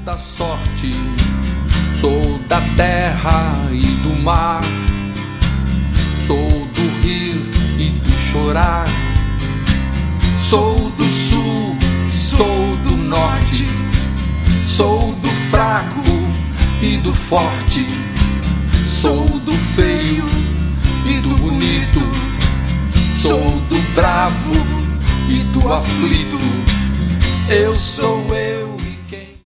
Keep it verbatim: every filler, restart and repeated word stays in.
da sorte, sou da terra e do mar, sou do rir e do chorar, sou do sul, sou do norte, sou do fraco e do forte, sou do feio e do bonito, sou do bravo e do aflito. Eu sou eu.